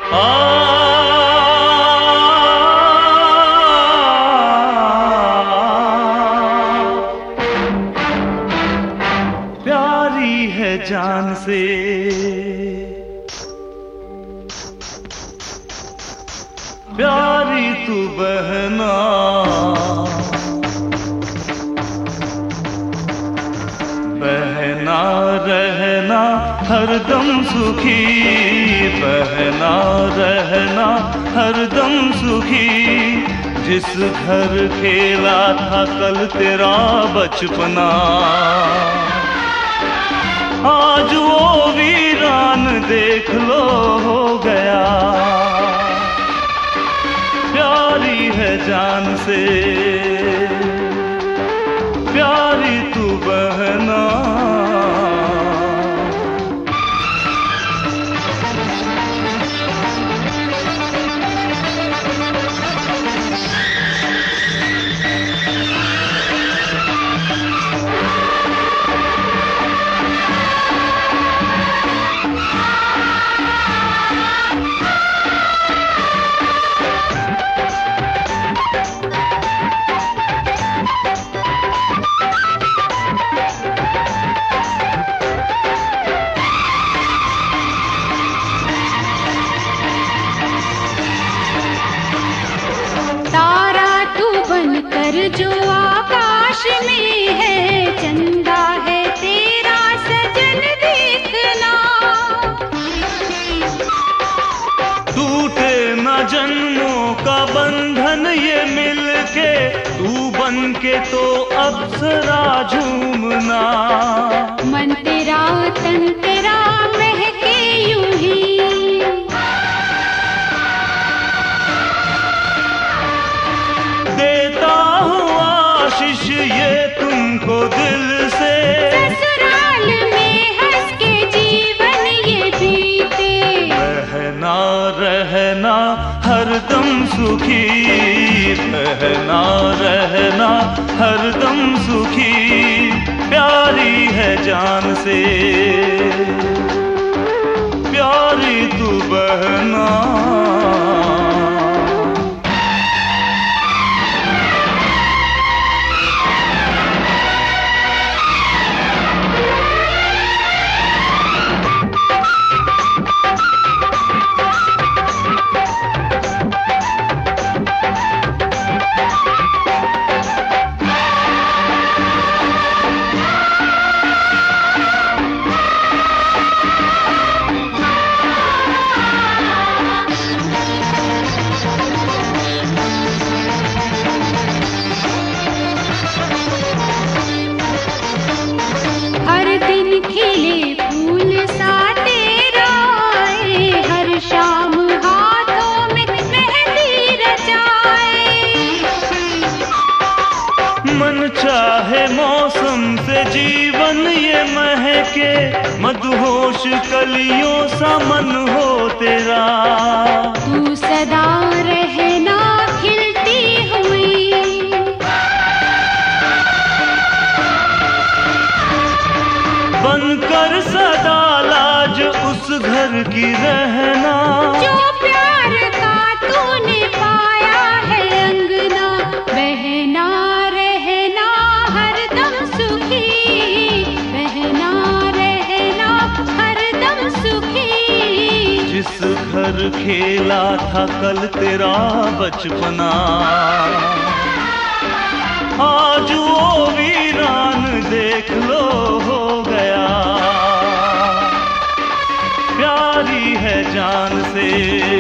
प्यारी है जान से प्यारी तू बहना, बहना रहना हरदम सुखी, बहना रहना हरदम सुखी। जिस घर खेला था कल तेरा बचपना, आज वो वीरान देख लो हो गया। प्यारी है जान से प्यारी तू बहना। जो आकाश में है चंदा है तेरा सजन देखना। टूटे न जन्मों का बंधन ये मिलके, तू बन के तो अप्सरा झूमना। मन तेरा तन तेरा महके यूं ही, आशीष ये तुमको दिल से। ससुराल में हंस के जीवन ये बीते, बहना रहना हरदम सुखी, बहना रहना हरदम सुखी। प्यारी है जान से प्यारी तू बहना। खिले फूल सा तेरा हर शाम हाथों में मेहंदी रचाए। मन चाहे मौसम से जीवन ये महके, मदहोश कलियों सा मन हो तेरा। तू सदा रहना खिलती हुई, बनकर सदा लाज उस घर की रहना। जो प्यार का तूने पाया है अंगना, बहना रहना हरदम सुखी, बहना रहना हरदम सुखी। जिस घर खेला था कल तेरा बचपना, आज वो वीरान देख लो हो गया। प्यारी है जान से